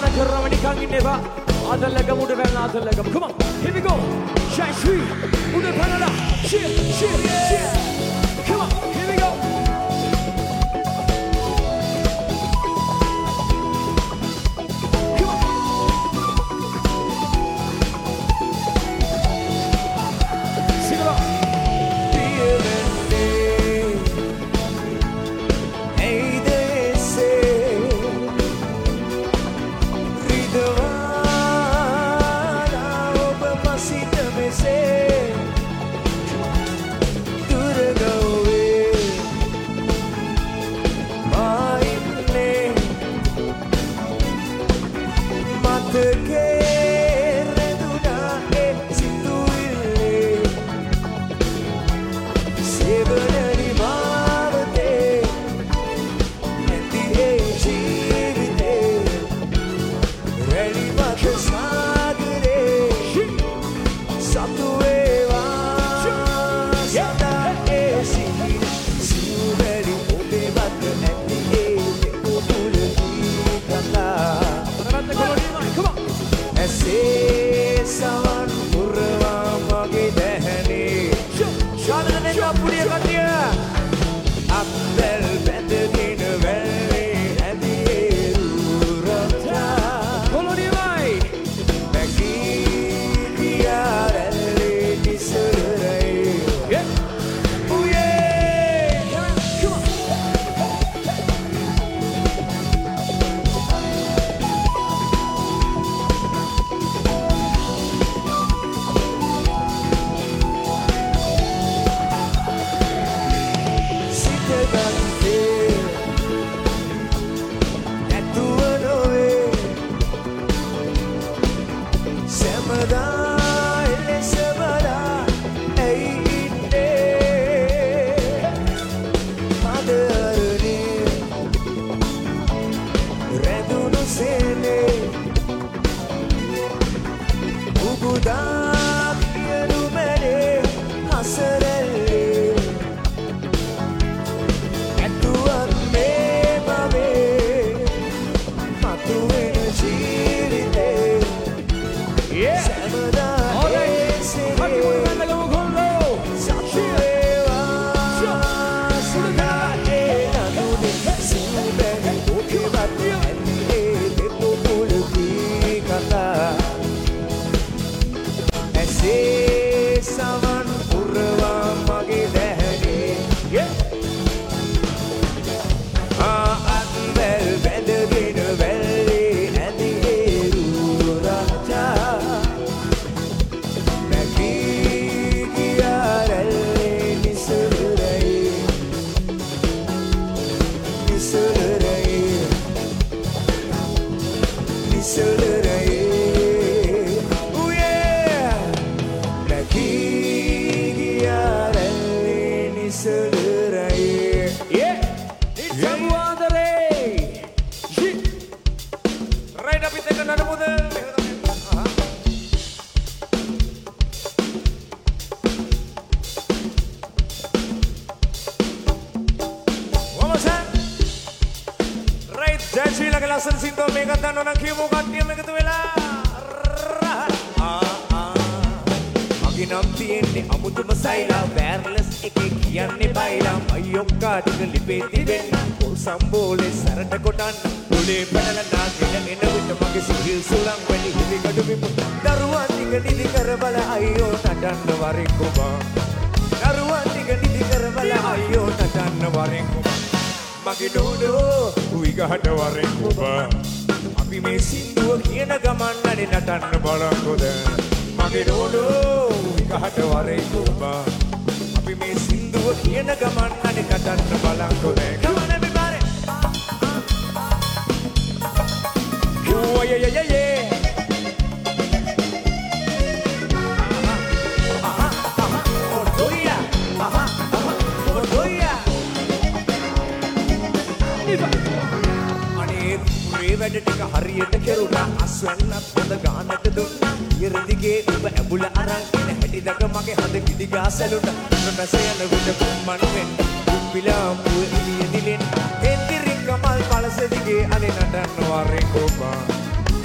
කරනව නිකන් ඉන්න එපා. ආදල්ලගම උඩ පැනලා ආදල්ලගම. Come on. Here we go. Shine free. උඩ පැනලා. Shit, shit, shit. Come on. Here we go.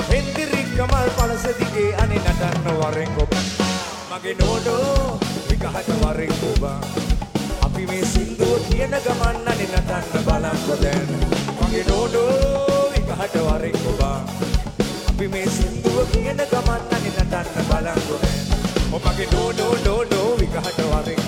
හෙන්දිරි Kamal පළස දිගේ අනේ නටන්න වරෙන් ඔබ මගේ නෝනෝ විකහට වරෙන් ඔබ අපි මේ සින්දුව කියන ගමන් අනේ නටන්න බලන්කො දැන් මගේ නෝනෝ විකහට වරෙන් ඔබ අපි මේ සින්දුව කියන ගමන් අනේ නටන්න බලන්කො දැන් ඔ මගේ නෝනෝ විකහට වරෙන්